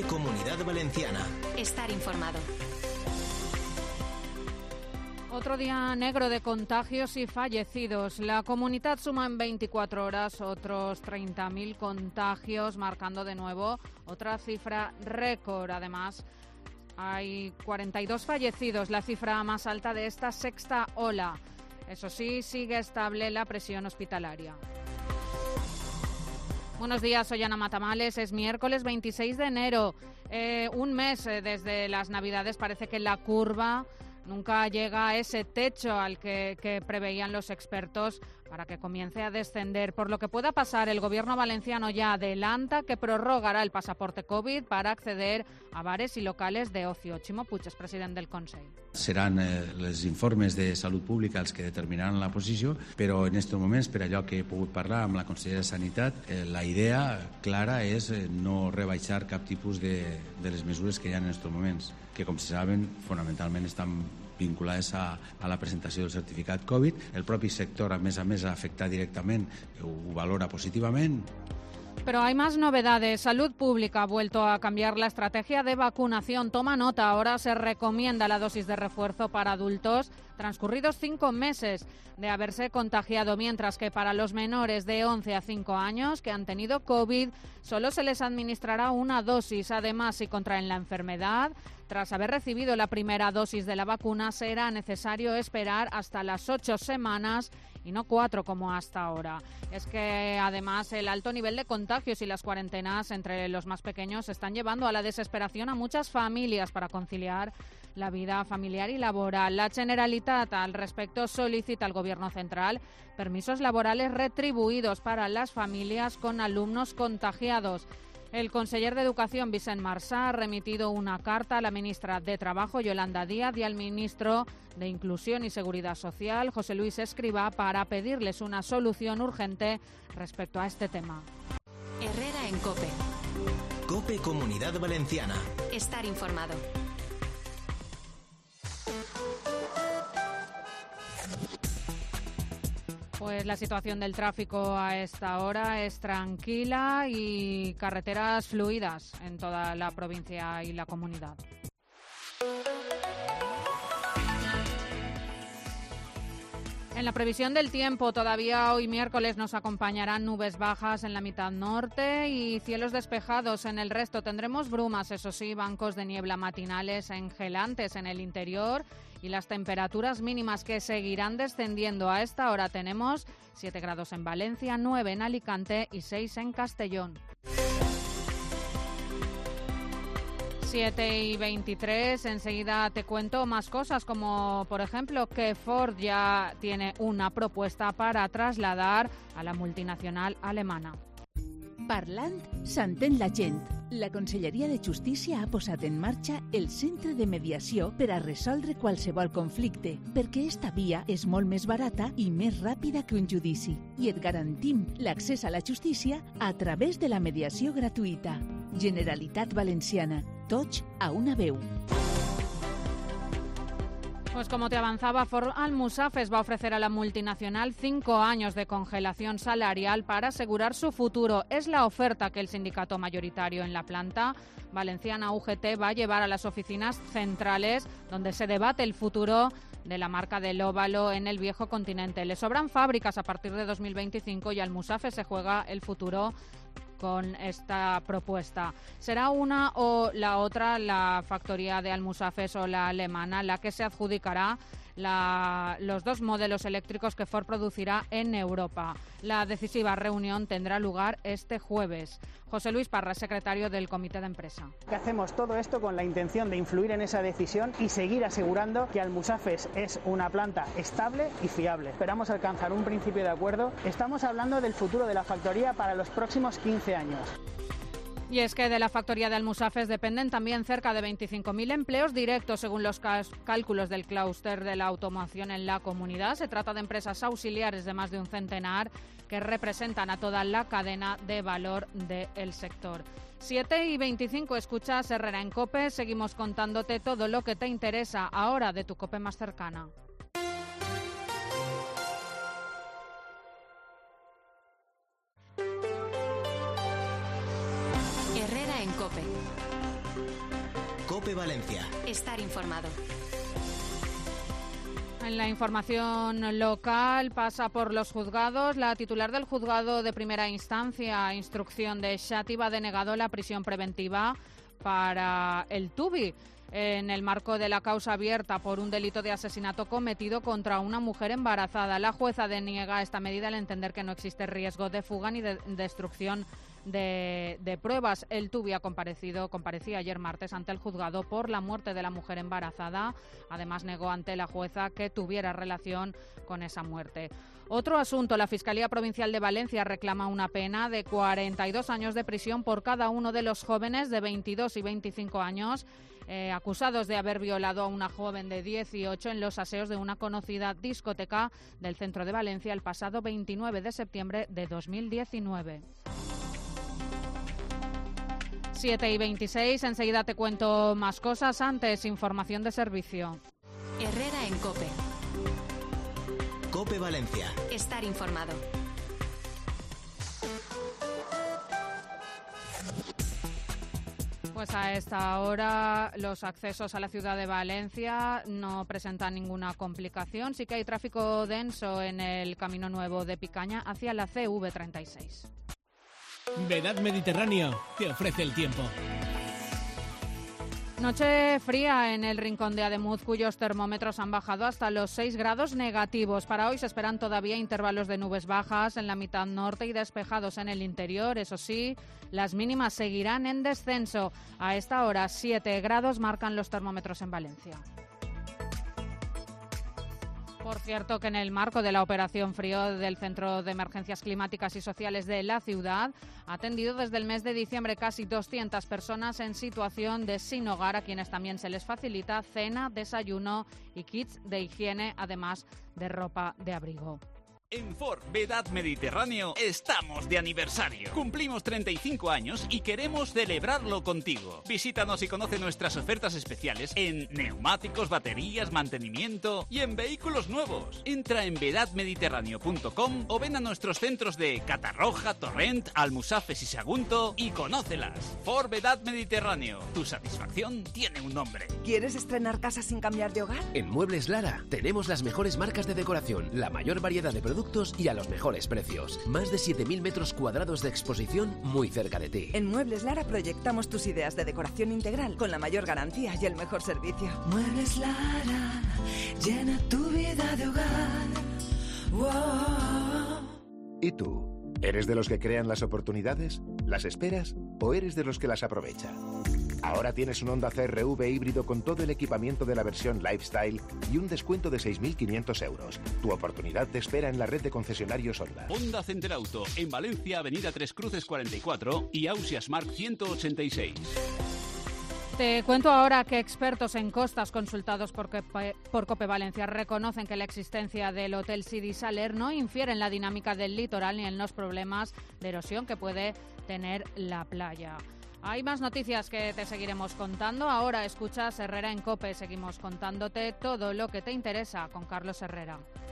Comunidad Valenciana. Estar informado. Otro día negro de contagios y fallecidos. La comunidad suma en 24 horas otros 30.000 contagios, marcando de nuevo otra cifra récord. Además, hay 42 fallecidos, la cifra más alta de esta sexta ola. Eso sí, sigue estable la presión hospitalaria. Buenos días, soy Ana Matamales. Es miércoles 26 de enero. Un mes desde las Navidades. Parece que la curva nunca llega a ese techo al que preveían los expertos para que comience a descender. Por lo que pueda pasar, el gobierno valenciano ya adelanta que prorrogará el pasaporte COVID para acceder a bares y locales de ocio. Ximo Puig és president del Consell. Seran els informes de Salut Pública els que determinaran la posició, però en aquests moments, per allò que he pogut parlar amb la consellera de Sanitat, la idea clara és no rebaixar cap tipus de les mesures que hi ha en aquests moments, que, com se saben, fonamentalment estan vinculades a la presentació del certificat Covid. El propi sector, a més, ha afectat directament, ho valora positivament. Pero hay más novedades. Salud Pública ha vuelto a cambiar la estrategia de vacunación. Toma nota, ahora se recomienda la dosis de refuerzo para adultos transcurridos 5 meses de haberse contagiado, mientras que para los menores de 11 a 5 años que han tenido COVID solo se les administrará una dosis. Además, si contraen la enfermedad, tras haber recibido la primera dosis de la vacuna, será necesario esperar hasta las 8 semanas y no 4 como hasta ahora. Es que además el alto nivel de contagios y las cuarentenas entre los más pequeños están llevando a la desesperación a muchas familias para conciliar la vida familiar y laboral. La Generalitat al respecto solicita al Gobierno central permisos laborales retribuidos para las familias con alumnos contagiados. El conseller de Educación, Vicent Marsà, ha remitido una carta a la ministra de Trabajo, Yolanda Díaz, y al ministro de Inclusión y Seguridad Social, José Luis Escrivá, para pedirles una solución urgente respecto a este tema. Herrera en COPE. COPE Comunidad Valenciana. Estar informado. Pues la situación del tráfico a esta hora es tranquila y carreteras fluidas en toda la provincia y la comunidad. En la previsión del tiempo, todavía hoy miércoles nos acompañarán nubes bajas en la mitad norte y cielos despejados en el resto. Tendremos brumas, eso sí, bancos de niebla matinales engelantes en el interior y las temperaturas mínimas que seguirán descendiendo. A esta hora tenemos 7 grados en Valencia, 9 en Alicante y 6 en Castellón. 7:23, enseguida te cuento más cosas, como por ejemplo que Ford ya tiene una propuesta para trasladar a la multinacional alemana. Parlant, s'entén la gent. La Conselleria de Justícia ha posat en marxa el Centre de Mediació per a resoldre qualsevol conflicte, perquè esta via és molt més barata i més ràpida que un judici. I et garantim l'accés a la justícia a través de la mediació gratuïta. Generalitat Valenciana. Tots a una veu. Pues como te avanzaba, Ford Almusafes va a ofrecer a la multinacional 5 años de congelación salarial para asegurar su futuro. Es la oferta que el sindicato mayoritario en la planta valenciana UGT va a llevar a las oficinas centrales, donde se debate el futuro de la marca del óvalo en el viejo continente. Le sobran fábricas a partir de 2025 y Almusafes se juega el futuro con esta propuesta. ¿Será una o la otra, la factoría de Almusafes o la alemana, la que se adjudicará los 2 modelos eléctricos que Ford producirá en Europa? La decisiva reunión tendrá lugar este jueves. José Luis Parra, secretario del Comité de Empresa. Hacemos todo esto con la intención de influir en esa decisión y seguir asegurando que Almusafes es una planta estable y fiable. Esperamos alcanzar un principio de acuerdo. Estamos hablando del futuro de la factoría para los próximos 15 años. Y es que de la factoría de Almusafes dependen también cerca de 25.000 empleos directos, según los cálculos del clúster de la automoción en la comunidad. Se trata de empresas auxiliares de más de un centenar que representan a toda la cadena de valor del sector. 7:25, escuchas Herrera en COPE. Seguimos contándote todo lo que te interesa ahora de tu COPE más cercana. Herrera en COPE. COPE Valencia. Estar informado. En la información local pasa por los juzgados. La titular del juzgado de primera instancia, instrucción de Xàtiva, ha denegado la prisión preventiva para el Tubi en el marco de la causa abierta por un delito de asesinato cometido contra una mujer embarazada. La jueza deniega esta medida al entender que no existe riesgo de fuga ni de destrucción de pruebas. El Tubi comparecía ayer martes ante el juzgado por la muerte de la mujer embarazada. Además, negó ante la jueza que tuviera relación con esa muerte. Otro asunto, la Fiscalía Provincial de Valencia reclama una pena de 42 años de prisión por cada uno de los jóvenes de 22 y 25 años acusados de haber violado a una joven de 18 en los aseos de una conocida discoteca del centro de Valencia el pasado 29 de septiembre de 2019. 7:26, enseguida te cuento más cosas. Antes, información de servicio. Herrera en COPE. COPE Valencia. Estar informado. Pues a esta hora los accesos a la ciudad de Valencia no presentan ninguna complicación. Sí que hay tráfico denso en el Camino Nuevo de Picaña hacia la CV36. Vedad Mediterráneo te ofrece el tiempo. Noche fría en el rincón de Ademuz, cuyos termómetros han bajado hasta los 6 grados negativos. Para hoy se esperan todavía intervalos de nubes bajas en la mitad norte y despejados en el interior. Eso sí, las mínimas seguirán en descenso. A esta hora, 7 grados marcan los termómetros en Valencia. Por cierto, que en el marco de la Operación Frío del Centro de Emergencias Climáticas y Sociales de la ciudad, ha atendido desde el mes de diciembre casi 200 personas en situación de sin hogar, a quienes también se les facilita cena, desayuno y kits de higiene, además de ropa de abrigo. En Ford Vedad Mediterráneo estamos de aniversario. Cumplimos 35 años y queremos celebrarlo contigo. Visítanos y conoce nuestras ofertas especiales en neumáticos, baterías, mantenimiento y en vehículos nuevos. Entra en vedadmediterráneo.com o ven a nuestros centros de Catarroja, Torrent, Almusafes y Sagunto y conócelas. Ford Vedad Mediterráneo. Tu satisfacción tiene un nombre. ¿Quieres estrenar casa sin cambiar de hogar? En Muebles Lara tenemos las mejores marcas de decoración, la mayor variedad de productos y a los mejores precios. Más de 7.000 metros cuadrados de exposición muy cerca de ti. En Muebles Lara proyectamos tus ideas de decoración integral con la mayor garantía y el mejor servicio. Muebles Lara, llena tu vida de hogar. Wow. ¿Y tú? ¿Eres de los que crean las oportunidades? ¿Las esperas? ¿O eres de los que las aprovecha? Ahora tienes un Honda CR-V híbrido con todo el equipamiento de la versión Lifestyle y un descuento de 6.500 euros. Tu oportunidad te espera en la red de concesionarios Honda. Honda Center Auto, en Valencia, Avenida Tres Cruces 44 y Ausias Marc 186. Te cuento ahora que expertos en costas consultados por COPE Valencia reconocen que la existencia del Hotel Sidi Saler no infiere en la dinámica del litoral ni en los problemas de erosión que puede tener la playa. Hay más noticias que te seguiremos contando. Ahora escuchas Herrera en COPE. Seguimos contándote todo lo que te interesa con Carlos Herrera.